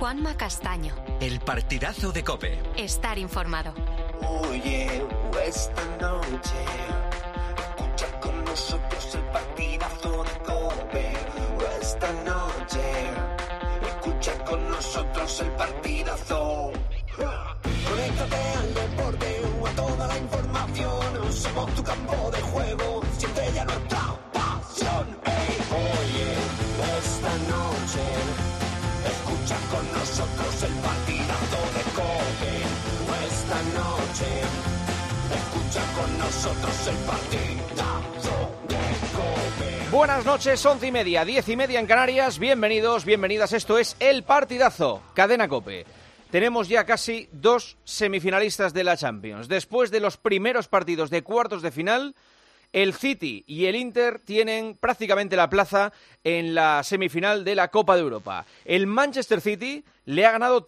Juanma Castaño. El partidazo de COPE. Estar informado. Oye, esta noche escucha con nosotros el partidazo de COPE. Esta noche escucha con nosotros el partidazo. Conéctate al deporte o a toda la información. Somos tu campo de juego, siente ya nuestra pasión. Hey, oye, esta noche escucha con nosotros el partidazo de COPE. Esta noche escucha con nosotros el partidazo de COPE. Buenas noches, 11:30, 10:30 en Canarias. Bienvenidos, bienvenidas. Esto es El Partidazo, Cadena COPE. Tenemos ya casi 2 semifinalistas de la Champions. Después de los primeros partidos de cuartos de final, el City y el Inter tienen prácticamente la plaza en la semifinal de la Copa de Europa. El Manchester City le ha ganado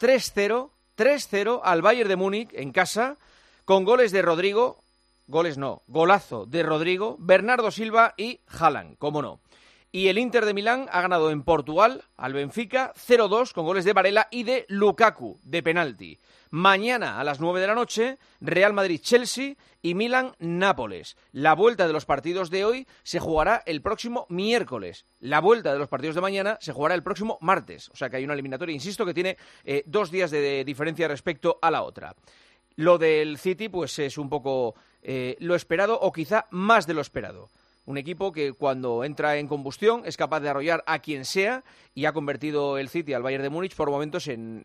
3-0 al Bayern de Múnich en casa, con goles de Rodrigo, golazo de Rodrigo, Bernardo Silva y Haaland, cómo no. Y el Inter de Milán ha ganado en Portugal al Benfica 0-2 con goles de Varela y de Lukaku de penalti. Mañana a las 9 de la noche, Real Madrid-Chelsea y Milan-Nápoles. La vuelta de los partidos de hoy se jugará el próximo miércoles. La vuelta de los partidos de mañana se jugará el próximo martes. O sea que hay una eliminatoria, insisto, que tiene 2 días de diferencia respecto a la otra. Lo del City pues es un poco lo esperado o quizá más de lo esperado. Un equipo que cuando entra en combustión es capaz de arrollar a quien sea y ha convertido el City al Bayern de Múnich por momentos en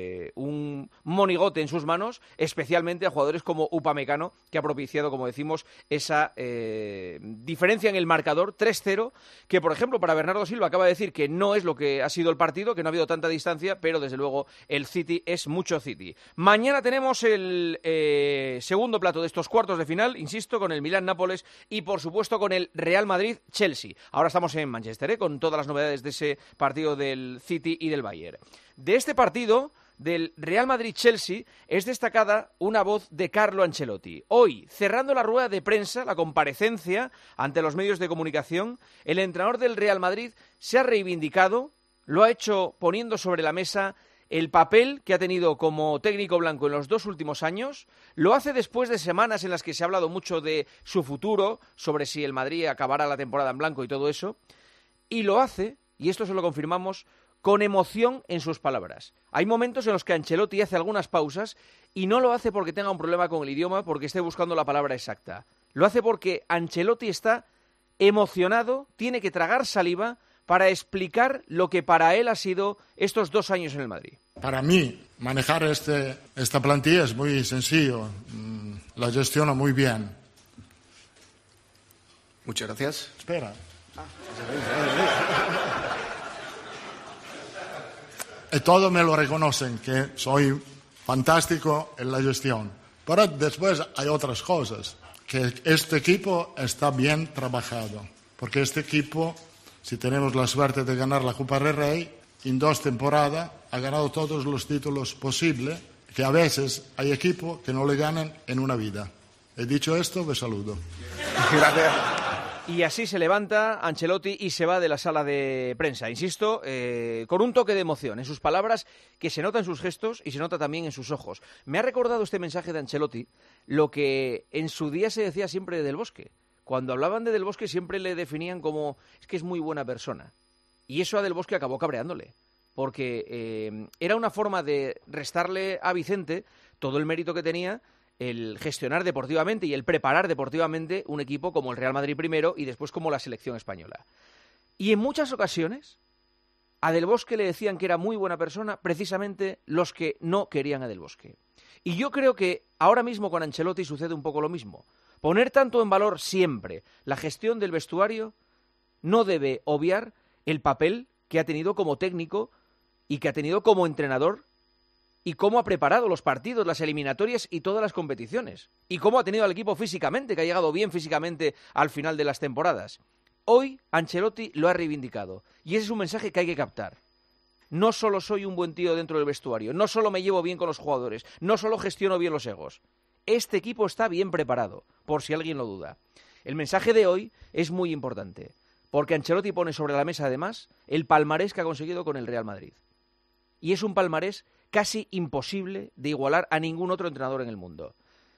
un monigote en sus manos, especialmente a jugadores como Upamecano, que ha propiciado, como decimos, esa diferencia en el marcador 3-0, que por ejemplo para Bernardo Silva acaba de decir que no es lo que ha sido el partido, que no ha habido tanta distancia, pero desde luego el City es mucho City. Mañana tenemos el segundo plato de estos cuartos de final, insisto, con el Milán-Nápoles y por supuesto con el Real Madrid-Chelsea. Ahora estamos en Manchester, con todas las novedades de ese partido del City y del Bayern. De este partido, del Real Madrid-Chelsea, es destacada una voz de Carlo Ancelotti. Hoy, cerrando la rueda de prensa, la comparecencia ante los medios de comunicación, el entrenador del Real Madrid se ha reivindicado, lo ha hecho poniendo sobre la mesa el papel que ha tenido como técnico blanco en los 2 últimos años. Lo hace después de semanas en las que se ha hablado mucho de su futuro, sobre si el Madrid acabará la temporada en blanco y todo eso, y lo hace, y esto se lo confirmamos, con emoción en sus palabras. Hay momentos en los que Ancelotti hace algunas pausas y no lo hace porque tenga un problema con el idioma, porque esté buscando la palabra exacta. Lo hace porque Ancelotti está emocionado, tiene que tragar saliva para explicar lo que para él ha sido estos 2 años en el Madrid. Para mí, manejar esta plantilla es muy sencillo. La gestiono muy bien. Muchas gracias. Espera. Y todos me lo reconocen, que soy fantástico en la gestión. Pero después hay otras cosas. Que este equipo está bien trabajado. Porque este equipo, si tenemos la suerte de ganar la Copa del Rey, en 2 temporadas ha ganado todos los títulos posibles, que a veces hay equipos que no le ganan en una vida. He dicho esto, me saludo. Gracias. Y así se levanta Ancelotti y se va de la sala de prensa, insisto, con un toque de emoción en sus palabras que se nota en sus gestos y se nota también en sus ojos. Me ha recordado este mensaje de Ancelotti lo que en su día se decía siempre de Del Bosque. Cuando hablaban de Del Bosque siempre le definían como es que es muy buena persona. Y eso a Del Bosque acabó cabreándole, porque era una forma de restarle a Vicente todo el mérito que tenía el gestionar deportivamente y el preparar deportivamente un equipo como el Real Madrid primero y después como la selección española. Y en muchas ocasiones a Del Bosque le decían que era muy buena persona precisamente los que no querían a Del Bosque. Y yo creo que ahora mismo con Ancelotti sucede un poco lo mismo. Poner tanto en valor siempre la gestión del vestuario no debe obviar el papel que ha tenido como técnico y que ha tenido como entrenador y cómo ha preparado los partidos, las eliminatorias y todas las competiciones. Y cómo ha tenido al equipo físicamente, que ha llegado bien físicamente al final de las temporadas. Hoy Ancelotti lo ha reivindicado y ese es un mensaje que hay que captar. No solo soy un buen tío dentro del vestuario, no solo me llevo bien con los jugadores, no solo gestiono bien los egos. Este equipo está bien preparado, por si alguien lo duda. El mensaje de hoy es muy importante, porque Ancelotti pone sobre la mesa además el palmarés que ha conseguido con el Real Madrid. y es un palmarés casi imposible de igualar a ningún otro entrenador en el mundo.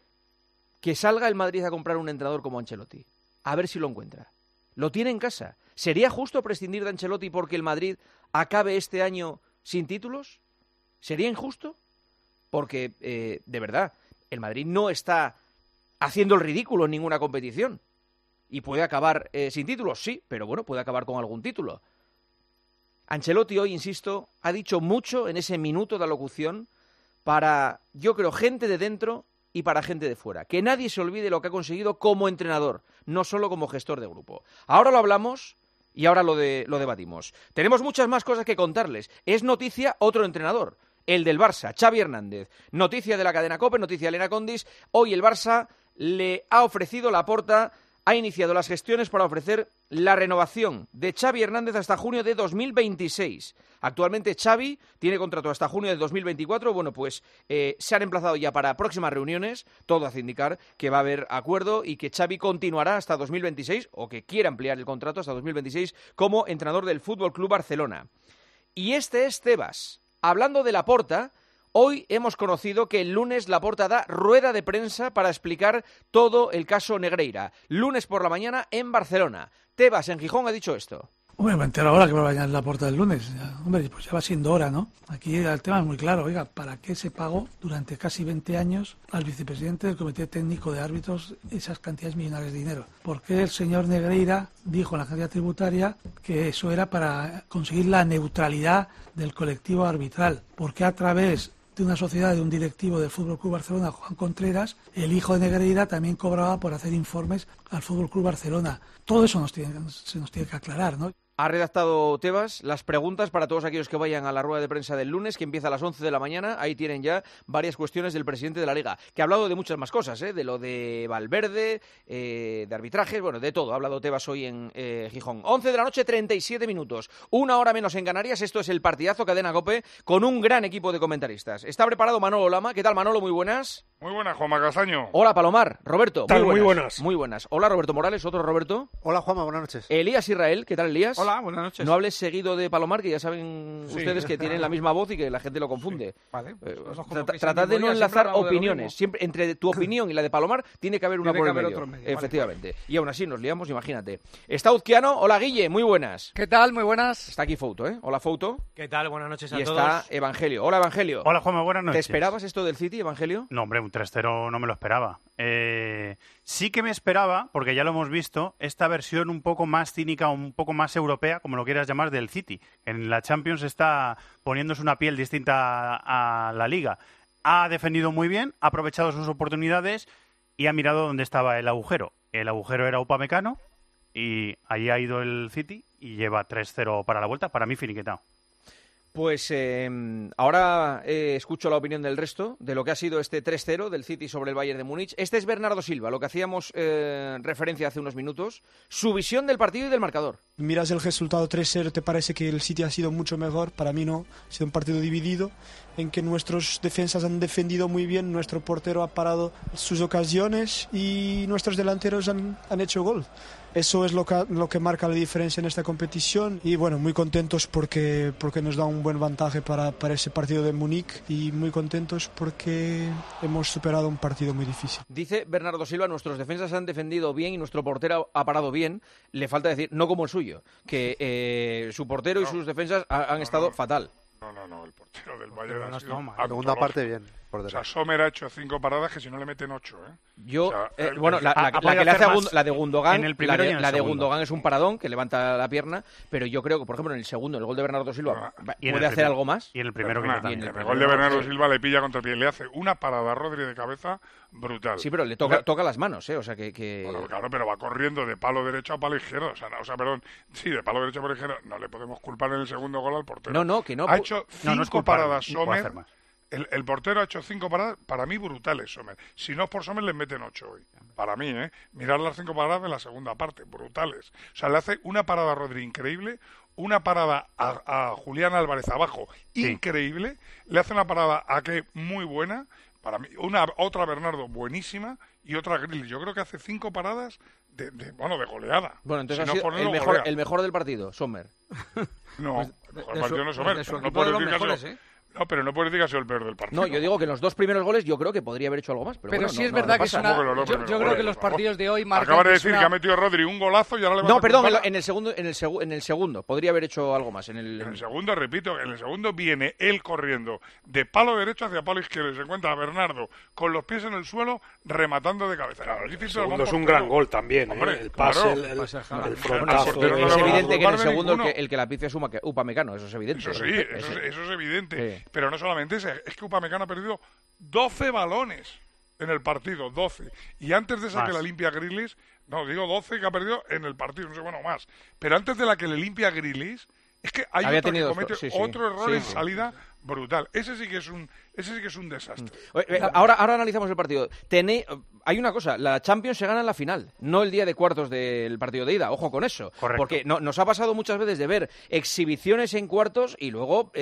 Que salga el Madrid a comprar un entrenador como Ancelotti, a ver si lo encuentra. Lo tiene en casa. ¿Sería justo prescindir de Ancelotti porque el Madrid acabe este año sin títulos? ¿Sería injusto? Porque, de verdad, el Madrid no está haciendo el ridículo en ninguna competición. Y puede acabar sin títulos, sí, pero bueno, puede acabar con algún título. Ancelotti hoy, insisto, ha dicho mucho en ese minuto de alocución para, yo creo, gente de dentro y para gente de fuera. Que nadie se olvide lo que ha conseguido como entrenador, no solo como gestor de grupo. Ahora lo hablamos y ahora lo debatimos. Tenemos muchas más cosas que contarles. Es noticia otro entrenador, el del Barça, Xavi Hernández. Noticia de la cadena COPE, noticia de Elena Condis. Hoy el Barça le ha ofrecido Laporta, ha iniciado las gestiones para ofrecer la renovación de Xavi Hernández hasta junio de 2026. Actualmente Xavi tiene contrato hasta junio de 2024. Bueno, pues se han emplazado ya para próximas reuniones. Todo hace indicar que va a haber acuerdo y que Xavi continuará hasta 2026, o que quiere ampliar el contrato hasta 2026, como entrenador del Fútbol Club Barcelona. Y este es Tebas. Hablando de Laporta, hoy hemos conocido que el lunes Laporta da rueda de prensa para explicar todo el caso Negreira. Lunes por la mañana en Barcelona. Tebas en Gijón ha dicho esto. Hombre, me entero ahora que va a bañar Laporta el lunes. Hombre, pues ya va siendo hora, ¿no? Aquí el tema es muy claro. Oiga, ¿para qué se pagó durante casi 20 años al vicepresidente del Comité Técnico de Árbitros esas cantidades millonarias de dinero? ¿Por qué el señor Negreira dijo en la agencia tributaria que eso era para conseguir la neutralidad del colectivo arbitral? ¿Por qué a través de una sociedad de un directivo del Fútbol Club Barcelona, Juan Contreras, el hijo de Negreira también cobraba por hacer informes al Fútbol Club Barcelona? Todo eso se nos tiene que aclarar, ¿no? Ha redactado Tebas las preguntas para todos aquellos que vayan a la rueda de prensa del lunes, que empieza a las 11 de la mañana. Ahí tienen ya varias cuestiones del presidente de la Liga, que ha hablado de muchas más cosas, de lo de Valverde, de arbitrajes, bueno, de todo. Ha hablado Tebas hoy en Gijón. 11 de la noche, 37 minutos. Una hora menos en Canarias. Esto es el partidazo Cadena COPE con un gran equipo de comentaristas. Está preparado Manolo Lama. ¿Qué tal, Manolo? Muy buenas. Muy buenas, Juanma Castaño. Hola, Palomar. Roberto. Muy buenas. Muy buenas. Hola, Roberto Morales. Otro Roberto. Hola, Juanma, buenas noches. Elías Israel. ¿Qué tal, Elías? Hola, buenas noches. No hables seguido de Palomar, que ya saben ustedes que tienen la misma voz y que la gente lo confunde. Sí. Vale, pues tratad de no enlazar opiniones. Siempre entre tu opinión y la de Palomar tiene que haber una por el medio. Efectivamente. Vale. Y aún así nos liamos, imagínate. Está Uzquiano. Hola, Guille. Muy buenas. ¿Qué tal? Muy buenas. Está aquí Fouto, ¿eh? Hola, Fouto. ¿Qué tal? Buenas noches a todos. Y está Evangelio. Hola, Evangelio. Hola, Juanma. Buenas noches. ¿Te esperabas esto del City, Evangelio? No, hombre, un 3-0 no me lo esperaba. Sí que me esperaba, porque ya lo hemos visto, esta versión un poco más cínica, un poco más europea, como lo quieras llamar, del City. En la Champions está poniéndose una piel distinta a la Liga. Ha defendido muy bien, ha aprovechado sus oportunidades y ha mirado dónde estaba el agujero. El agujero era Upamecano y allí ha ido el City y lleva 3-0 para la vuelta, para mí finiquetado. Pues ahora escucho la opinión del resto de lo que ha sido este 3-0 del City sobre el Bayern de Múnich. Este es Bernardo Silva, lo que hacíamos referencia hace unos minutos. Su visión del partido y del marcador. Miras el resultado 3-0, ¿te parece que el City ha sido mucho mejor? Para mí no, ha sido un partido dividido, en que nuestros defensas han defendido muy bien, nuestro portero ha parado sus ocasiones y nuestros delanteros han hecho gol. Eso es lo que marca la diferencia en esta competición y bueno, muy contentos porque nos da un buen vantaje para ese partido de Múnich y muy contentos porque hemos superado un partido muy difícil. Dice Bernardo Silva, nuestros defensas han defendido bien y nuestro portero ha parado bien. Le falta decir, no como el suyo, que su portero y sus defensas han estado fatal. No, el portero del Bayern ha sido la segunda parte bien. Por o sea, Sommer ha hecho 5 paradas que si no le meten 8, ¿eh? Yo, o sea, la que le hace la de Gundogan, la de segundo. Gundogan es un paradón que levanta la pierna, pero yo creo que, por ejemplo, en el segundo, el gol de Bernardo Silva, ¿puede hacer algo más? Y en el primero el gol de Bernardo Silva le pilla contra el pie, le hace una parada a Rodri de cabeza brutal. Sí, pero le toca las manos, o sea que... Bueno, claro, pero va corriendo de palo derecho a palo izquierdo, de palo derecho a palo izquierdo, no le podemos culpar en el segundo gol al portero. No, que no. Ha hecho 5 paradas Sommer. Más. El portero ha hecho 5 paradas, para mí brutales, Sommer. Si no es por Sommer, les meten 8 hoy. Para mí, mirar las 5 paradas de la segunda parte, brutales. O sea, le hace una parada a Rodri increíble, una parada a Julián Álvarez abajo, increíble, le hace una parada a que muy buena, para mí, otra Bernardo buenísima y otra Grill. Yo creo que hace 5 paradas de goleada. Bueno, entonces si ha sido el mejor del partido, Sommer. No, de su equipo de los mejores, No, pero no puedes decir que ha sido el peor del partido. No, yo digo que en los 2 primeros goles yo creo que podría haber hecho algo más. Pero bueno, sí es verdad que es una... Yo creo que los partidos de hoy marcan... Acabas de decir que ha metido Rodri un golazo y ahora le va a... No, perdón, en el segundo. Podría haber hecho algo más. En el segundo, repito, en el segundo viene él corriendo de palo derecho hacia palo izquierdo y se encuentra a Bernardo con los pies en el suelo rematando de cabeza. Claro, el segundo es un gran gol también, hombre, el pase, el frontazo. Es evidente que en el segundo el que la pifia es Upamecano, eso es evidente. Eso sí, eso es evidente. Sí. Pero no solamente ese, es que Upamecano ha perdido 12 balones en el partido, 12. Y antes de esa que la limpia Grealish, no, digo 12 que ha perdido en el partido, no sé, bueno, más. Pero antes de la que le limpia Grealish, es que hay otro que comete otro error en salida brutal. Ese sí que es un desastre. Ahora analizamos el partido. Hay una cosa, la Champions se gana en la final, no el día de cuartos del partido de ida. Ojo con eso. Correcto. Porque nos ha pasado muchas veces de ver exhibiciones en cuartos y luego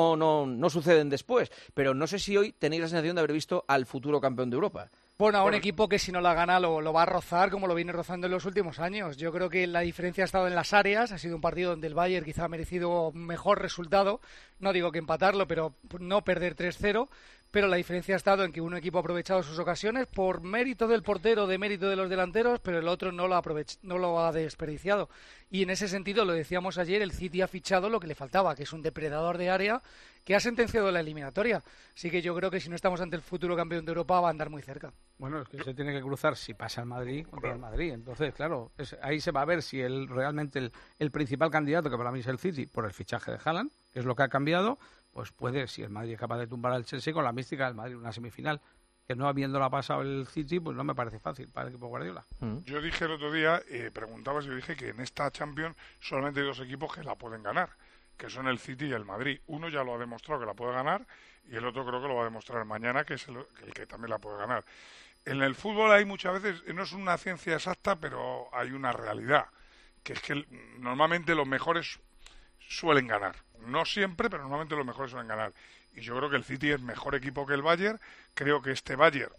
no suceden después. Pero no sé si hoy tenéis la sensación de haber visto al futuro campeón de Europa. Bueno, a un equipo que si no la gana lo va a rozar como lo viene rozando en los últimos años. Yo creo que la diferencia ha estado en las áreas. Ha sido un partido donde el Bayern quizá ha merecido un mejor resultado. No digo que empatarlo, pero no perder 3-0. Pero la diferencia ha estado en que un equipo ha aprovechado sus ocasiones por mérito del portero, de mérito de los delanteros, pero el otro no lo ha desperdiciado. Y en ese sentido, lo decíamos ayer, el City ha fichado lo que le faltaba, que es un depredador de área que ha sentenciado la eliminatoria. Así que yo creo que si no estamos ante el futuro campeón de Europa va a andar muy cerca. Bueno, es que se tiene que cruzar si pasa el Madrid contra el Madrid. Entonces, claro, ahí se va a ver si realmente el principal candidato, que para mí es el City, por el fichaje de Haaland, que es lo que ha cambiado, pues puede, si el Madrid es capaz de tumbar al Chelsea con la mística del Madrid, una semifinal, que no habiéndola pasado el City, pues no me parece fácil para el equipo Guardiola. Yo dije el otro día, preguntabas, yo dije que en esta Champions solamente hay 2 equipos que la pueden ganar, que son el City y el Madrid. Uno ya lo ha demostrado que la puede ganar y el otro creo que lo va a demostrar mañana, que es el que también la puede ganar. En el fútbol hay muchas veces, no es una ciencia exacta, pero hay una realidad, que es que normalmente los mejores suelen ganar. No siempre, pero normalmente los mejores suelen ganar. Y yo creo que el City es mejor equipo que el Bayern. Creo que este Bayern,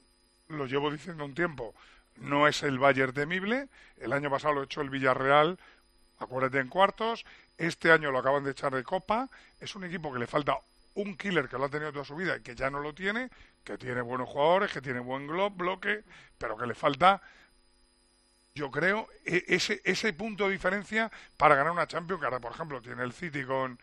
lo llevo diciendo un tiempo, no es el Bayern temible. El año pasado lo echó el Villarreal, acuérdate, en cuartos. Este año lo acaban de echar de Copa. Es un equipo que le falta un killer que lo ha tenido toda su vida y que ya no lo tiene, que tiene buenos jugadores, que tiene buen bloque, pero que le falta... Yo creo ese punto de diferencia para ganar una Champions, que ahora, por ejemplo, tiene el City con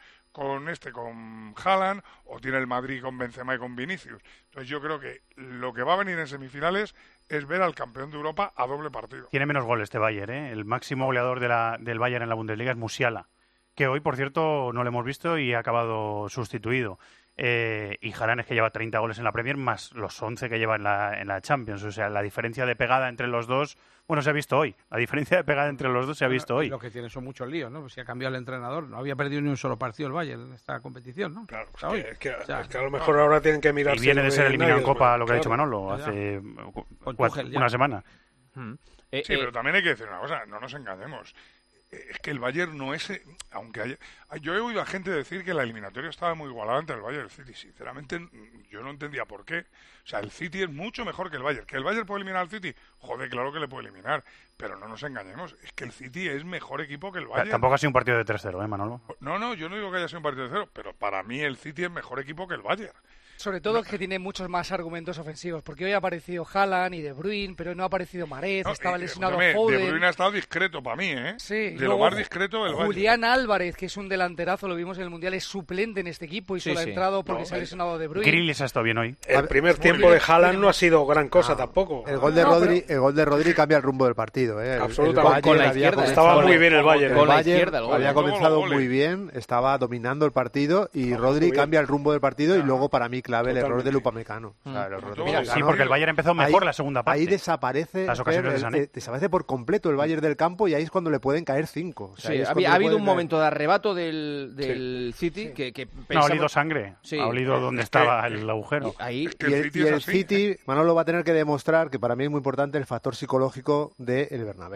Haaland, o tiene el Madrid con Benzema y con Vinicius. Entonces yo creo que lo que va a venir en semifinales es ver al campeón de Europa a doble partido. Tiene menos goles este Bayern, ¿eh? El máximo goleador del Bayern en la Bundesliga es Musiala, que hoy, por cierto, no lo hemos visto y ha acabado sustituido. Y Haaland es que lleva 30 goles en la Premier más los 11 que lleva en la Champions. O sea, la diferencia de pegada entre los dos, bueno, se ha visto hoy. La diferencia de pegada entre los dos se ha visto hoy. Lo que tiene son muchos líos, ¿no? Pues si ha cambiado el entrenador, no había perdido ni un solo partido el Bayern en esta competición, ¿no? Claro, es que a lo mejor ahora tienen que mirar. Y viene de ser eliminado en Copa, lo que ha dicho Manolo, hace una semana. Sí, pero también hay que decir una cosa, no nos engañemos. Es que el Bayern no es... Aunque yo he oído a gente decir que la eliminatoria estaba muy igualada entre el Bayern y el City. Sinceramente, yo no entendía por qué. O sea, el City es mucho mejor que el Bayern. ¿Que el Bayern puede eliminar al City? Joder, claro que le puede eliminar. Pero no nos engañemos. Es que el City es mejor equipo que el Bayern. Tampoco ha sido un partido de 3-0, ¿eh, Manolo? No, yo no digo que haya sido un partido de 0. Pero para mí el City es mejor equipo que el Bayern. Sobre todo que tiene muchos más argumentos ofensivos, porque hoy ha aparecido Haaland y De Bruyne, pero no ha aparecido Mahrez, estaba lesionado Foden. De Bruyne ha estado discreto para mí, ¿eh? Sí. De lo más discreto del Bayern. Julián Álvarez, que es un delanterazo, lo vimos en el Mundial, es suplente en este equipo y solo ha entrado porque se ha lesionado De Bruyne. Grealish ha estado bien hoy. El primer tiempo de Haaland no ha sido gran cosa tampoco. El gol de Rodri cambia el rumbo del partido, ¿eh? Absolutamente. Con la izquierda. Estaba muy bien el Bayern. Con la izquierda, había comenzado muy bien, estaba dominando el partido y Rodri cambia el rumbo del partido y luego para mí clave el error del Upamecano. O sea, sí, porque el Bayern empezó mejor la segunda parte. Ahí desaparece, desaparece por completo el Bayern del campo y ahí es cuando le pueden caer 5. O sea, ha habido un momento de arrebato del City que pensamos... No, ha olido sangre, ha olido donde estaba el agujero. Y el City, Manolo va a tener que demostrar que para mí es muy importante el factor psicológico del Bernabéu. O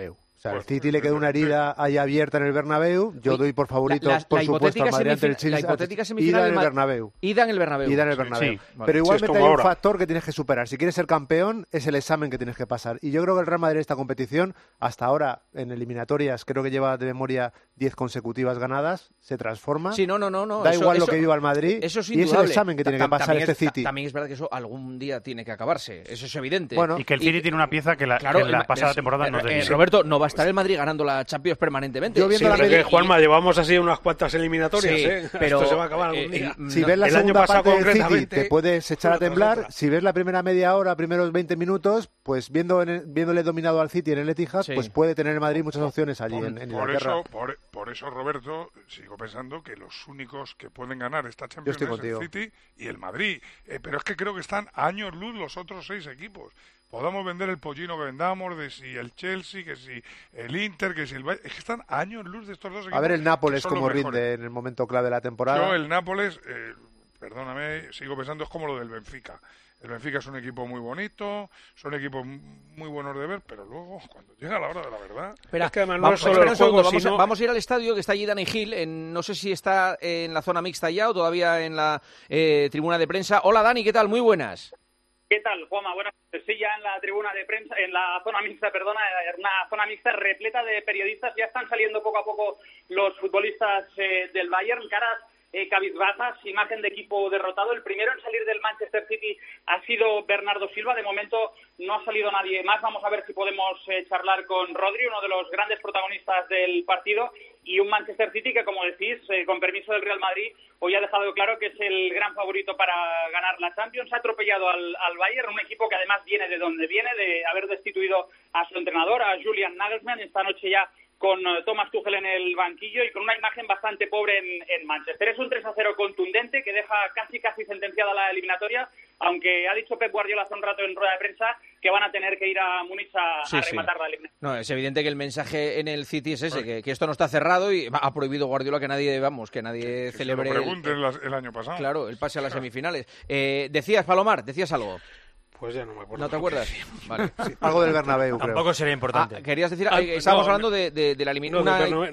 sea, al City le queda una herida ahí abierta en el Bernabéu. Yo doy por favorito, por supuesto, al Madrid ante el Chelsea. La hipotética semifinal ida en el Bernabéu. Ida en el Bernabéu. Ida en el Bernabéu. Sí. Pero igualmente hay un ahora. factor que tienes que superar. Si quieres ser campeón, es el examen que tienes que pasar. Y yo creo que el Real Madrid en esta competición, hasta ahora, en eliminatorias, creo que lleva de memoria 10 consecutivas ganadas, se transforma. Sí, no. Da igual lo que viva el Madrid. Eso es y es el indudable. examen que tiene que pasar este City. También es verdad que eso algún día tiene que acabarse. Eso es evidente. Bueno, Y que el City tiene una pieza que la pasada temporada no tenía. Roberto, no va a estar el Madrid ganando la Champions permanentemente. Yo viendo Sí, pero que, Juanma, llevamos así unas cuantas eliminatorias, Sí, pero esto se va a acabar algún día. Si ves la el año segunda pasado parte del City, concretamente, te puedes echar a fue una temblar. tarjeta. Si ves la primera media hora, primeros 20 minutos, pues viéndole dominado al City en el Etihad, Sí. pues puede tener el Madrid muchas opciones allí en Inglaterra. Por eso, Roberto, sigo pensando que los únicos que pueden ganar esta Champions estoy es el contigo. City y el Madrid. Pero es que creo que están a años luz los otros 6 equipos. Podamos vender el pollino que vendamos, de si el Chelsea, que si el Inter, que si el Bayern. Es que están a años luz de estos dos equipos. A ver el Nápoles que son cómo los mejores. rinde en el momento clave de la temporada. Yo, el Nápoles, perdóname, sigo pensando, es como lo del Benfica. El Benfica es un equipo muy bonito, son equipos muy buenos de ver, pero luego, cuando llega la hora de la verdad... Espera, Es que además no vamos, es solo espera el un segundo, juego, sino- vamos a ir al estadio, que está allí Dani Gil. No sé si está en la zona mixta ya o todavía en la tribuna de prensa. Hola Dani, ¿qué tal? Muy buenas. ¿Qué tal, Juanma? Bueno, sí, ya en la tribuna de prensa, en la zona mixta, una zona mixta repleta de periodistas. Ya están saliendo poco a poco los futbolistas del Bayern, caras cabizbajas, imagen de equipo derrotado. El primero en salir del Manchester City ha sido Bernardo Silva. De momento no ha salido nadie más. Vamos a ver si podemos charlar con Rodri, uno de los grandes protagonistas del partido, y un Manchester City que, como decís, con permiso del Real Madrid, hoy ha dejado claro que es el gran favorito para ganar la Champions. Ha atropellado al Bayern, un equipo que además viene de donde viene, de haber destituido a su entrenador, a Julian Nagelsmann. Esta noche ya con Thomas Tuchel en el banquillo y con una imagen bastante pobre en Manchester. Es un 3-0 contundente que deja casi sentenciada la eliminatoria, aunque ha dicho Pep Guardiola hace un rato en rueda de prensa que van a tener que ir a Múnich a rematar la eliminatoria. No, es evidente que el mensaje en el City es ese, que esto no está cerrado y ha prohibido Guardiola que nadie celebre... Se lo pregunten el año pasado. Claro, el pase a las semifinales. Decías, Palomar, decías algo. Pues ya no me acuerdo. ¿No te acuerdas? Vale. Sí. Algo del Bernabéu, creo. Tampoco sería importante. Querías decir, estábamos hablando de la eliminación.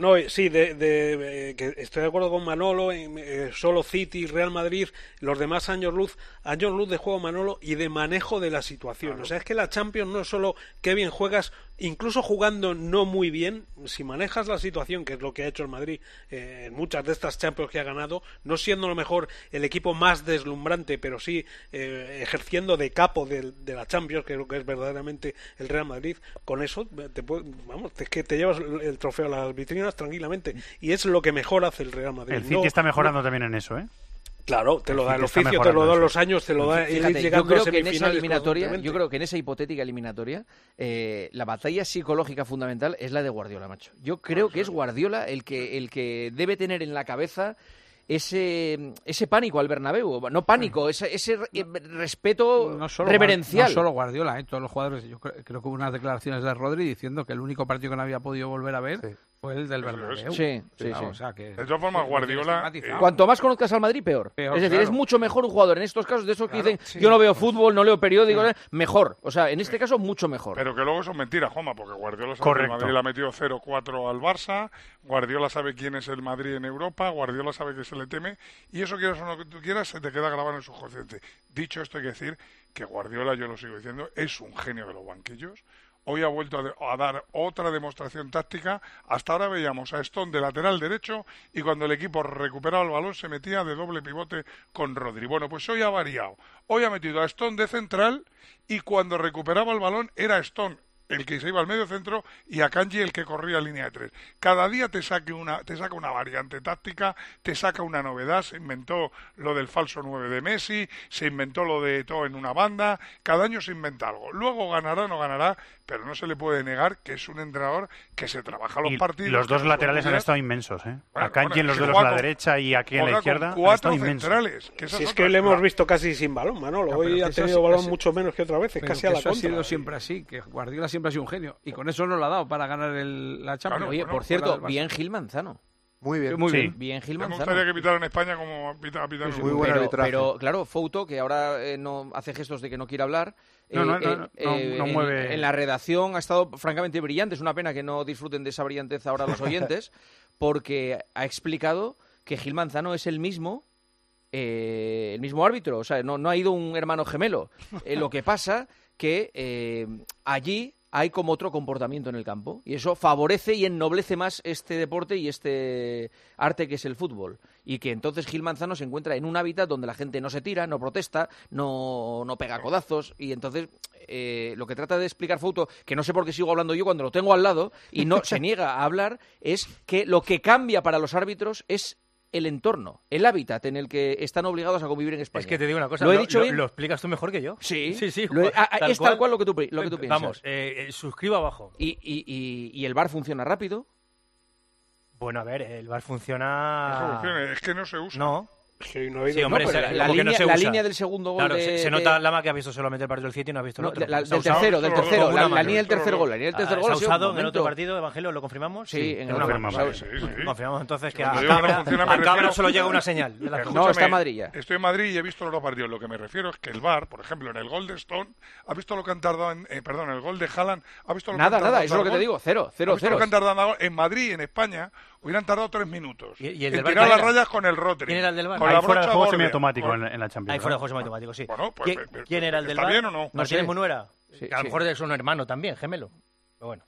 Que estoy de acuerdo con Manolo, solo City, Real Madrid, los demás años luz de juego, Manolo, y de manejo de la situación. Claro. O sea, es que la Champions no es solo qué bien juegas, incluso jugando no muy bien, si manejas la situación, que es lo que ha hecho el Madrid en muchas de estas Champions que ha ganado, no siendo a lo mejor el equipo más deslumbrante, pero sí ejerciendo de capo de la Champions, que es lo que es verdaderamente el Real Madrid, con eso es que te llevas el trofeo a las vitrinas tranquilamente, y es lo que mejor hace el Real Madrid. El City está mejorando también en eso, ¿eh? Claro, te lo da el oficio, te lo dan los años, te lo da el ir llegando yo creo a que en esa eliminatoria, yo creo que en esa hipotética eliminatoria la batalla psicológica fundamental es la de Guardiola, macho. Yo creo que es Guardiola el que debe tener en la cabeza ese pánico al Bernabéu, no pánico, ese respeto reverencial. No solo Guardiola, todos los jugadores. Yo creo que hubo unas declaraciones de Rodri diciendo que el único partido que no había podido volver a ver fue el del Bernabéu. Sí. O sea, que, de todas formas, Guardiola... Cuanto más conozcas al Madrid, peor. Es decir, es mucho mejor un jugador en estos casos, de esos que dicen, yo no veo fútbol, no leo periódicos, mejor. O sea, en este caso, mucho mejor. Pero que luego son mentiras, Juanma, porque Guardiola sabe que el Madrid le ha metido 0-4 al Barça, Guardiola sabe quién es el Madrid en Europa, Guardiola sabe que se le teme, y eso, quieras o no que tú quieras, se te queda grabado en el subconsciente. Dicho esto, hay que decir que Guardiola, yo lo sigo diciendo, es un genio de los banquillos. Hoy ha vuelto a dar otra demostración táctica. Hasta ahora veíamos a Stone de lateral derecho y cuando el equipo recuperaba el balón se metía de doble pivote con Rodri. Bueno, pues hoy ha variado. Hoy ha metido a Stone de central y cuando recuperaba el balón era Stone el que se iba al medio centro y a Kanji el que corría línea de 3. Cada día te saca una variante táctica, te saca una novedad. Se inventó lo del falso 9 de Messi, se inventó lo de todo en una banda. Cada año se inventa algo. Luego ganará o no ganará, pero no se le puede negar que es un entrenador que se trabaja los partidos. Los dos laterales han estado inmensos, ¿eh? A Kanji en los duelos a la derecha y aquí en la izquierda. Han estado centrales. Si es que le hemos visto casi sin balón, Manolo. Hoy ha tenido balón mucho menos que otra vez, casi a la contra. Ha sido siempre así, que Guardiola siempre ha sido un genio y con eso no lo ha dado para ganar la Champions. Oye, por cierto, bien Gil Manzano. Muy bien. Muy Sí. bien. Bien, Gil Me Manzano. gustaría que pitaran España como pitaron. Muy buen arbitraje. Pero claro, Fouto, que ahora no hace gestos de que no quiere hablar, No mueve. en la redacción ha estado francamente brillante. Es una pena que no disfruten de esa brillantez ahora los oyentes, porque ha explicado que Gil Manzano es el mismo árbitro. O sea, no ha ido un hermano gemelo. Lo que pasa que allí hay como otro comportamiento en el campo y eso favorece y ennoblece más este deporte y este arte que es el fútbol. Y que entonces Gil Manzano se encuentra en un hábitat donde la gente no se tira, no protesta, no pega codazos y entonces lo que trata de explicar Fouto, que no sé por qué sigo hablando yo cuando lo tengo al lado y no se niega a hablar, es que lo que cambia para los árbitros es el entorno, el hábitat en el que están obligados a convivir en España. Es que te digo una cosa, ¿Lo he dicho bien? lo explicas tú mejor que yo. Sí, es tal cual lo que tú piensas. Vamos, suscribo abajo. ¿Y el VAR funciona rápido? Bueno, a ver, el VAR funciona... Es que no se usa. No. Sí, no hay Sí, hombre, pero la línea del segundo gol claro, se nota Lama que ha visto solamente el partido del City y no ha visto el otro. Del tercero, la línea del tercer gol. La línea del tercer gol ha sido usado en el otro partido, Evangelio, ¿lo confirmamos? Sí, en el una otro. mano. Sí. Confirmamos entonces que Cuando a digo que no funciona, me Cabra refiero- solo llega una señal. No, está en Madrid ya. Estoy en Madrid y he visto los dos partidos. Lo que me refiero es que el VAR, por ejemplo, en el gol de Stone, ¿ha visto lo que han tardado en... perdón, en el gol de Haaland, ¿ha visto lo que han tardado Nada, en eso es lo que dar te gol? digo, cero. ¿Ha visto lo que han tardado en dar gol? En Madrid, en España, hubieran tardado 3 minutos. ¿Y el en del VAR tirar las quién era? rayas con el Rotary. ¿Quién era el del VAR? Con Ahí la fuera de brocha juego borde. semiautomático Con- en la Champions. Ahí fuera de ¿no? juego semiautomático, sí. Bueno, pues, ¿Quién era el del ¿está VAR? bien o no? Martínez Munuera. Sí, Que a lo mejor es un hermano también, gemelo. Pero bueno.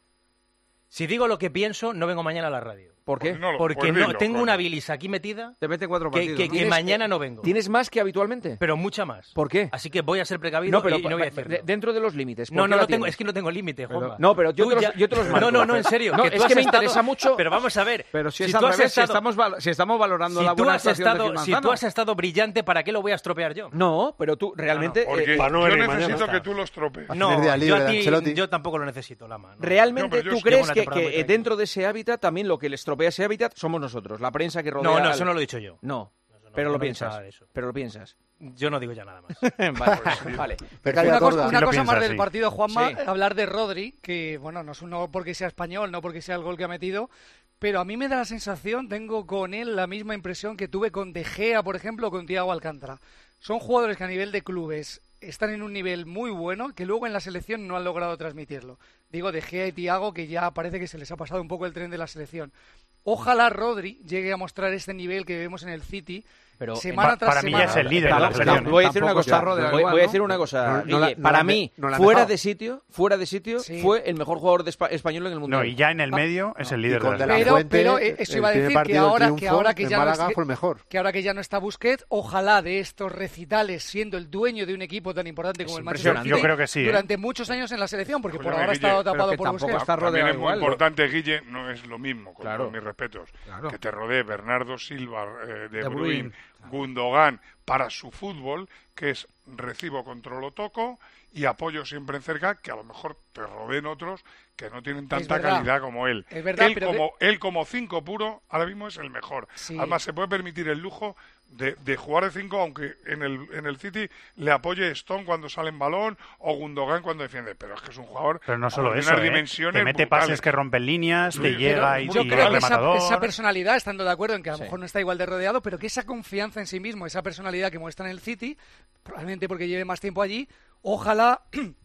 Si digo lo que pienso, no vengo mañana a la radio. ¿Por qué? Pues no, Porque pues no dilo, tengo coño. una bilis aquí metida Te mete 4 que, partidos. que mañana no vengo. ¿Tienes más que habitualmente? Pero mucha más. ¿Por qué? Así que voy a ser precavido No, pero y no voy a decirlo. dentro de los límites. ¿por No, qué no, la no tengo, tienes? es que no tengo límite, Juanma. No, pero yo Tú te los- ya- yo te los mando. No, en serio. No, que es tú has que me estado- interesa mucho. Pero vamos a ver. Pero si es tú al has revés, estado- si estamos valorando la si tú buena has actuación de Gil estado, si Manzano. tú has estado brillante, ¿para qué lo voy a estropear yo? No, pero tú realmente... Porque para no yo venir mañana necesito está. que tú los tropees. No, tener día yo, libre a de ti- Ancelotti. yo tampoco lo necesito, Lama. ¿no? ¿Realmente No, pero tú yo crees llevo una que, temporada muy tranquila. dentro de ese hábitat también lo que le estropea ese hábitat somos nosotros, la prensa que rodea... No, eso no lo he dicho yo. No, Eso no, pero yo lo no he dicho nada piensas. de eso. Pero lo piensas. Yo no digo ya nada más. Vale. Pecado Una Torda. cosa, Sí lo más piensas, del sí. partido, Juanma, Sí. hablar de Rodri, que bueno, no porque sea español, no porque sea el gol que ha metido, pero a mí me da la sensación, tengo con él la misma impresión que tuve con De Gea, por ejemplo, o con Thiago Alcántara. Son jugadores que a nivel de clubes están en un nivel muy bueno, que luego en la selección no han logrado transmitirlo. Digo, De Gea y Thiago, que ya parece que se les ha pasado un poco el tren de la selección. Ojalá Rodri llegue a mostrar este nivel que vemos en el City, Pero semana tras para mí semana. ya es el líder de la Tampoco- selección. voy a decir una Tampoco cosa. está Rodri Voy igual, a ¿no? decir una cosa, No la- Guille. no Para la- mí, no la han fuera dejado. de sitio, Sí. fue el mejor jugador de español en el mundial. No, y ya en el medio es el líder con de De la la selección. Pero Fuente, eso iba a el primer decir que partido del ahora triunfo que en ya no Málaga es- fue el mejor. que ahora que ya no está Busquets, ojalá de estos recitales, siendo el dueño de un equipo tan importante como Es el Manchester impresionante. City, Yo creo que sí, ¿eh? durante muchos años en la selección, porque por Escúchame, ahora ha Guille, estado pero tapado que por tampoco Busquets. está También rodeado es muy igual. importante, Guille, no es lo mismo, con Claro. todos mis respetos, Claro. que te rodee Bernardo Silva, De De Bruyne, Bruyne. Gundogan, para su fútbol, que es recibo, controlo, toco, y apoyo siempre en cerca, que a lo mejor te rodeen otros que no tienen tanta verdad. calidad como él. Es verdad, él, pero él como 5 puro, ahora mismo es el mejor. Sí. Además, se puede permitir el lujo de jugar de 5, aunque en el City le apoye Stone cuando sale en balón o Gundogan cuando defiende. Pero es que es un jugador Pero no con solo unas eso, dimensiones te mete brutales. pases que rompen líneas, te Sí, llega y Yo y creo el que rematador. esa personalidad, estando de acuerdo en que a lo Sí. mejor no está igual de rodeado, pero que esa confianza en sí mismo, esa personalidad que muestra en el City, probablemente porque lleve más tiempo allí, ojalá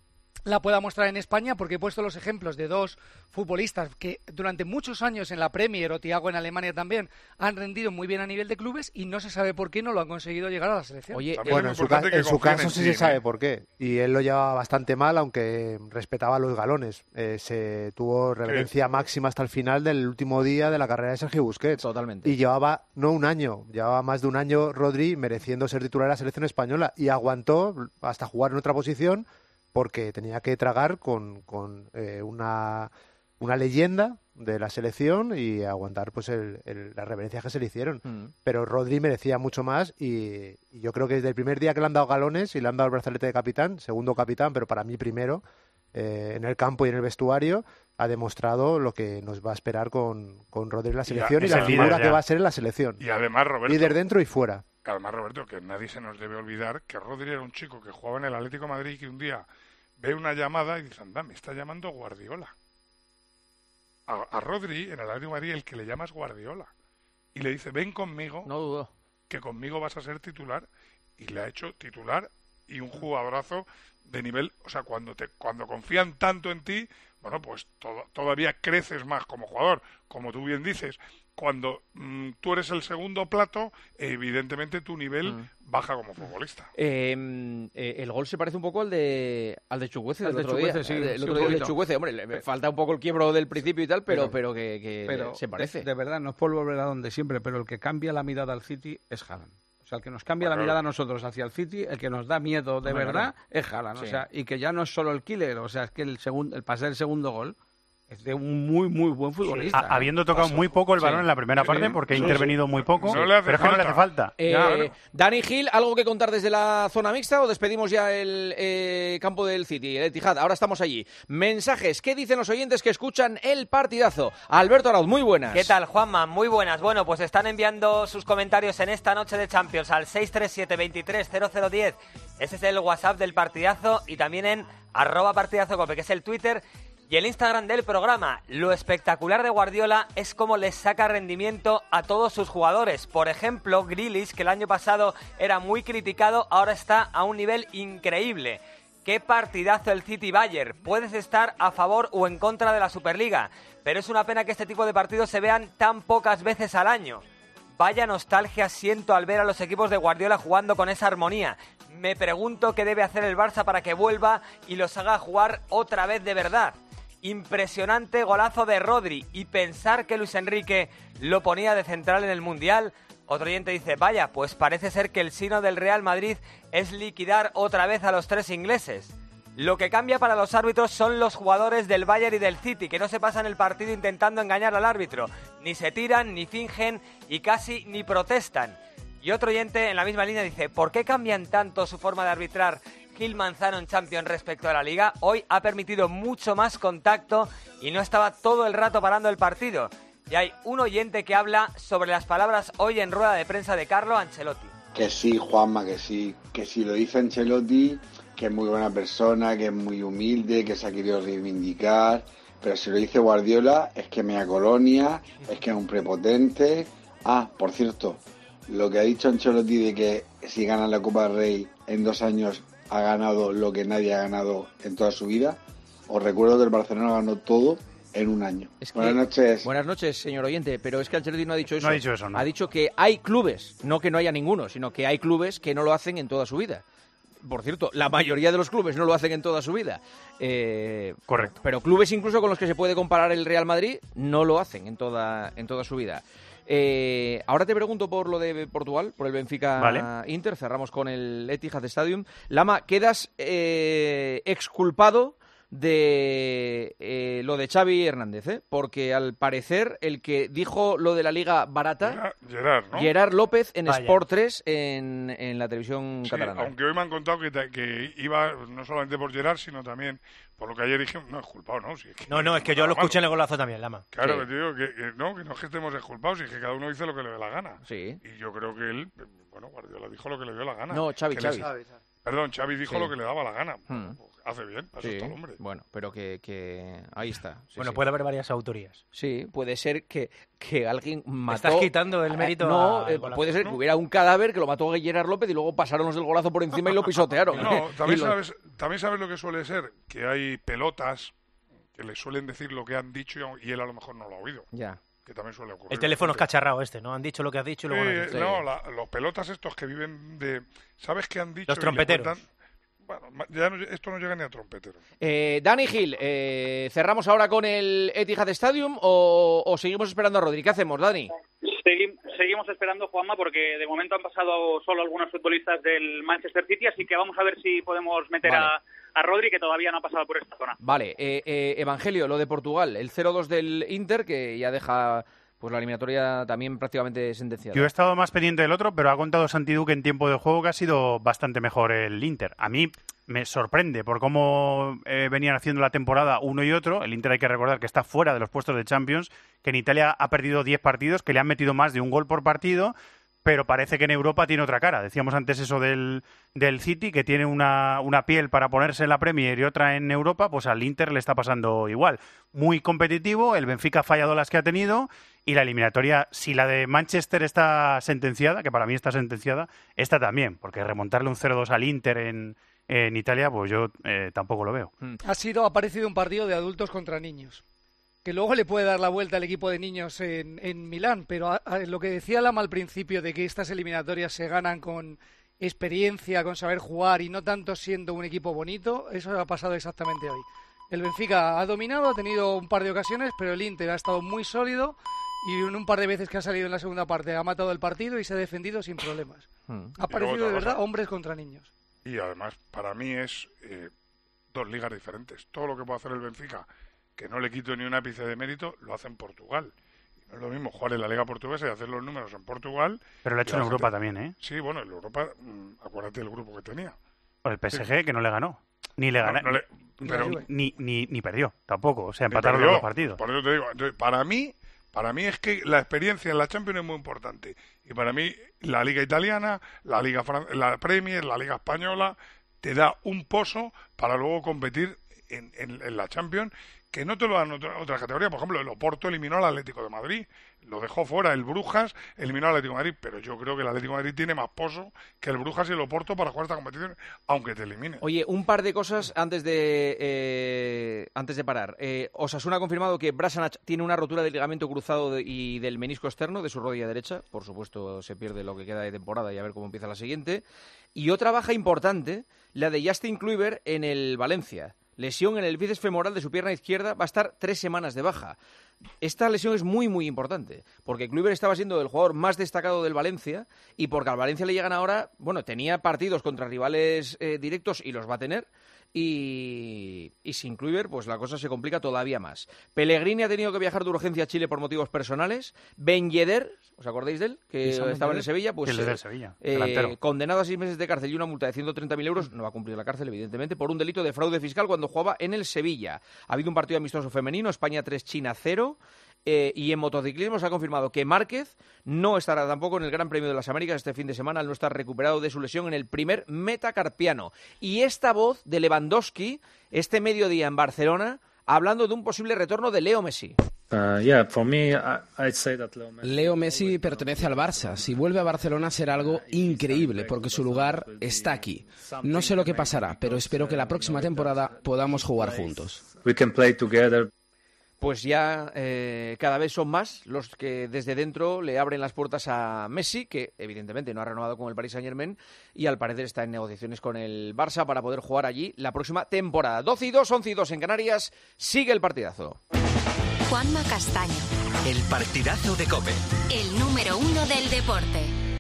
la pueda mostrar en España, porque he puesto los ejemplos de dos futbolistas que durante muchos años en la Premier o Thiago en Alemania también han rendido muy bien a nivel de clubes y no se sabe por qué no lo han conseguido llegar a la selección. Oye, También Bueno, es en su, importante que en su confíen caso en sí ti, se sabe ¿eh? por qué. Y él lo llevaba bastante mal, aunque respetaba los galones. Se tuvo reverencia máxima hasta el final del último día de la carrera de Sergio Busquets. Totalmente. Y llevaba, no un año, llevaba más de un año Rodri mereciendo ser titular de la selección española. Y aguantó hasta jugar en otra posición porque tenía que tragar con una leyenda de la selección y aguantar pues las reverencias que se le hicieron. Pero Rodri merecía mucho más y yo creo que desde el primer día que le han dado galones y le han dado el brazalete de capitán, segundo capitán, pero para mí primero, en el campo y en el vestuario, ha demostrado lo que nos va a esperar con Rodri en la selección y es la el líder figura ya. que va a ser en la selección. Y además, Roberto, Líder dentro y fuera. además, Roberto, que nadie se nos debe olvidar que Rodri era un chico que jugaba en el Atlético de Madrid y que un día ve una llamada y dice, anda, me está llamando Guardiola. A Rodri, en el Atlético de Madrid, el que le llama es Guardiola. y le dice, ven conmigo, no dudo, que conmigo vas a ser titular, y le ha hecho titular y un jugadorazo de nivel, o sea, cuando confían tanto en ti, bueno, pues todavía creces más como jugador, como tú bien dices. Cuando tú eres el segundo plato, evidentemente tu nivel baja como futbolista. El gol se parece un poco al de Chukwueze del otro día. Sí, el otro día de Chukwueze. Hombre, le falta un poco el quiebro del principio y tal, pero se parece. De verdad, no es por volver a donde siempre, pero el que cambia la mirada al City es Haaland. O sea, el que nos cambia la mirada a nosotros hacia el City, el que nos da miedo de verdad es Haaland. Sí. O sea, y que ya no es solo el killer, o sea, es que el pase del segundo gol es de un muy, muy buen futbolista. Sí. Habiendo tocado muy poco el balón en la primera parte, porque ha intervenido muy poco, pero es que no le hace falta. Dani Gil, ¿algo que contar desde la zona mixta o despedimos ya el campo del City, el Etihad? Ahora estamos allí. Mensajes, ¿qué dicen los oyentes que escuchan el partidazo? Alberto Arauz, muy buenas. ¿Qué tal, Juanma? Muy buenas. Bueno, pues están enviando sus comentarios en esta noche de Champions al 637-230010. Ese es el WhatsApp del partidazo, y también en @partidazocope, que es el Twitter y el Instagram del programa. Lo espectacular de Guardiola es cómo les saca rendimiento a todos sus jugadores. Por ejemplo, Grealish, que el año pasado era muy criticado, ahora está a un nivel increíble. ¡Qué partidazo el City-Bayern! Puedes estar a favor o en contra de la Superliga, pero es una pena que este tipo de partidos se vean tan pocas veces al año. Vaya nostalgia siento al ver a los equipos de Guardiola jugando con esa armonía. Me pregunto qué debe hacer el Barça para que vuelva y los haga jugar otra vez de verdad. Impresionante golazo de Rodri, y pensar que Luis Enrique lo ponía de central en el Mundial. Otro oyente dice, vaya, pues parece ser que el sino del Real Madrid es liquidar otra vez a los 3 ingleses. Lo que cambia para los árbitros son los jugadores del Bayern y del City, que no se pasan el partido intentando engañar al árbitro. Ni se tiran, ni fingen y casi ni protestan. Y otro oyente en la misma línea dice, ¿por qué cambian tanto su forma de arbitrar Gil Manzano en Champions respecto a la Liga? Hoy ha permitido mucho más contacto y no estaba todo el rato parando el partido. Y hay un oyente que habla sobre las palabras hoy en rueda de prensa de Carlo Ancelotti. Que sí, Juanma, que sí lo dice Ancelotti, que es muy buena persona, que es muy humilde, que se ha querido reivindicar, pero si lo dice Guardiola es que mea colonia, es que es un prepotente. Por cierto, lo que ha dicho Ancelotti de que si gana la Copa del Rey en 2 años ha ganado lo que nadie ha ganado en toda su vida. Os recuerdo que el Barcelona ganó todo en 1 año. Buenas noches. Buenas noches, señor oyente, pero es que Ancelotti no ha dicho eso. No ha dicho eso, no. Ha dicho que hay clubes, no que no haya ninguno, sino que hay clubes que no lo hacen en toda su vida. Por cierto, la mayoría de los clubes no lo hacen en toda su vida. Correcto. Pero clubes incluso con los que se puede comparar el Real Madrid no lo hacen en toda su vida. Ahora te pregunto por lo de Portugal, por el Benfica Inter. Cerramos con el Etihad Stadium. Lama, quedas exculpado de lo de Xavi Hernández, porque al parecer el que dijo lo de la liga barata, Gerard López en Sport 3 en la televisión catalana. Aunque hoy me han contado que iba no solamente por Gerard, sino también por lo que ayer dije, no es culpado, ¿no? Si es que no, es que yo lo escuché en el golazo también, Lama. Claro, que te digo que no es que estemos exculpados, y que cada uno dice lo que le dé la gana. Sí. Y yo creo que él, Guardiola dijo lo que le dio la gana. No, Xavi. Perdón, Xavi dijo lo que le daba la gana. Hace bien, para eso está el hombre. Bueno, pero que ahí está. Puede haber varias autorías. Sí, puede ser que alguien mató... Estás quitando el mérito puede ser que hubiera un cadáver que lo mató Gerard López y luego pasaron los del golazo por encima y lo pisotearon. No, también sabes lo que suele ser, que hay pelotas que le suelen decir lo que han dicho y él a lo mejor no lo ha oído. Ya. Que también suele ocurrir. El teléfono es cacharrado ¿no? Han dicho lo que has dicho y luego no has dicho. No, los pelotas estos que viven de... ¿Sabes qué han dicho? Los trompeteros. Bueno, ya esto no llega ni a trompeteros. Dani Gil, ¿cerramos ahora con el Etihad Stadium o seguimos esperando a Rodri? ¿Qué hacemos, Dani? Seguimos esperando, Juanma, porque de momento han pasado solo algunos futbolistas del Manchester City, así que vamos a ver si podemos meter a Rodri, que todavía no ha pasado por esta zona. Vale, Evangelio, lo de Portugal, el 0-2 del Inter, que ya deja pues la eliminatoria también prácticamente sentenciada. Yo he estado más pendiente del otro, pero ha contado Santi Duque en tiempo de juego que ha sido bastante mejor el Inter. A mí me sorprende por cómo venían haciendo la temporada uno y otro. El Inter hay que recordar que está fuera de los puestos de Champions, que en Italia ha perdido 10 partidos, que le han metido más de un gol por partido, pero parece que en Europa tiene otra cara. Decíamos antes eso del City, que tiene una piel para ponerse en la Premier y otra en Europa, pues al Inter le está pasando igual. Muy competitivo, el Benfica ha fallado las que ha tenido y la eliminatoria, si la de Manchester está sentenciada, que para mí está sentenciada, esta también, porque remontarle un 0-2 al Inter en Italia, pues yo tampoco lo veo. Ha parecido un partido de adultos contra niños, que luego le puede dar la vuelta al equipo de niños en Milán, pero lo que decía Lama al principio de que estas eliminatorias se ganan con experiencia, con saber jugar y no tanto siendo un equipo bonito, eso ha pasado exactamente hoy. El Benfica ha dominado, ha tenido un par de ocasiones, pero el Inter ha estado muy sólido y en un par de veces que ha salido en la segunda parte ha matado el partido y se ha defendido sin problemas. Ha parecido de verdad hombres contra niños. Y además, para mí es dos ligas diferentes. Todo lo que puede hacer el Benfica, que no le quito ni un ápice de mérito, lo hace en Portugal. No es lo mismo jugar en la Liga Portuguesa y hacer los números en Portugal. Pero lo ha hecho en Europa también, ¿eh? Sí, bueno, en Europa, acuérdate del grupo que tenía. Por el PSG, que no le ganó. Ni le ganó. Ni perdió, tampoco. O sea, empataron los dos partidos. Por eso te digo, entonces, para mí es que la experiencia en la Champions es muy importante. Y para mí, la Liga Italiana, la Premier, la Liga Española, te da un pozo para luego competir en la Champions, que no te lo dan otras categorías. Por ejemplo, el Oporto eliminó al Atlético de Madrid, lo dejó fuera. El Brujas eliminó al Atlético de Madrid, pero yo creo que el Atlético de Madrid tiene más pozo que el Brujas y el Oporto para jugar esta competición, aunque te elimine. Oye, un par de cosas antes de parar. Osasuna ha confirmado que Brasanac tiene una rotura del ligamento cruzado y del menisco externo de su rodilla derecha. Por supuesto, se pierde lo que queda de temporada y a ver cómo empieza la siguiente. Y otra baja importante, la de Justin Kluivert en el Valencia. Lesión en el bíceps femoral de su pierna izquierda, va a estar 3 semanas de baja. Esta lesión es muy, muy importante, porque Kluivert estaba siendo el jugador más destacado del Valencia y porque al Valencia le llegan ahora, bueno, tenía partidos contra rivales directos y los va a tener, y sin Kluivert pues la cosa se complica todavía más. Pellegrini ha tenido que viajar de urgencia a Chile por motivos personales. Ben Yedder, ¿os acordáis de él? Que estaba en el Sevilla, pues el Sevilla, condenado a 6 meses de cárcel y una multa de 130.000 euros, no va a cumplir la cárcel evidentemente, por un delito de fraude fiscal cuando jugaba en el Sevilla. Ha habido un partido amistoso femenino, España 3, China 0. Y en motociclismo se ha confirmado que Márquez no estará tampoco en el Gran Premio de las Américas este fin de semana al no estar recuperado de su lesión en el primer metacarpiano. Y esta voz de Lewandowski, este mediodía en Barcelona, hablando de un posible retorno de Leo Messi. Leo Messi pertenece al Barça. Si vuelve a Barcelona será algo increíble porque su lugar está aquí. No sé lo que pasará, pero espero que la próxima temporada podamos jugar juntos. Pues ya cada vez son más los que desde dentro le abren las puertas a Messi, que evidentemente no ha renovado con el Paris Saint-Germain y al parecer está en negociaciones con el Barça para poder jugar allí la próxima temporada. 12-2, 11-2 en Canarias, sigue el partidazo. Juanma Castaño. El partidazo de COPE. El número 1 del deporte.